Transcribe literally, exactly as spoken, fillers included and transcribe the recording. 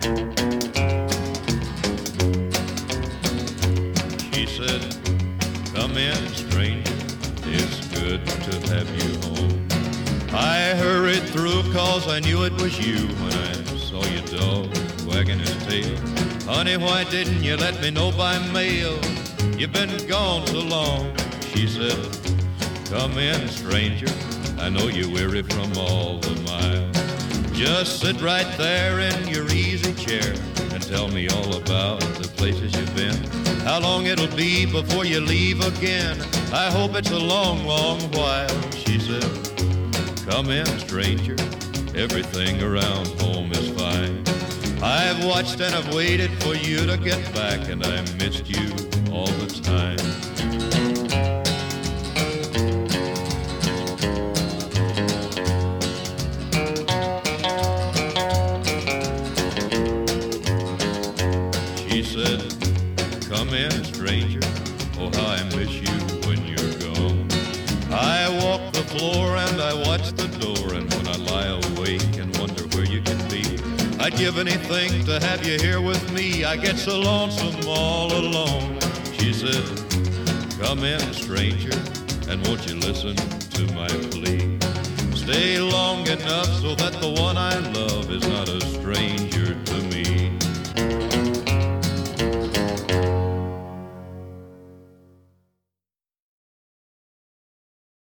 She said, come in, stranger, it's good to have you home. I hurried through cause I knew it was you when I saw your dog wagging his tail. Honey, why didn't you let me know by mail? You've been gone so long. She said, come in, stranger, I know you're weary from all the miles. Just sit right there in your easy chair and tell me all about the places you've been. How long it'll be before you leave again. I hope it's a long, long while. She said, come in, stranger, everything around home is fine. I've watched and I've waited for you to get back, and I missed you all the time. She said, come in, stranger, oh how I miss you when you're gone. I walk the floor and I watch the door, and when I lie awake and wonder where you can be, I'd give anything to have you here with me. I get so lonesome all alone. She said, come in, stranger, and won't you listen to my plea? Stay long enough so that the one I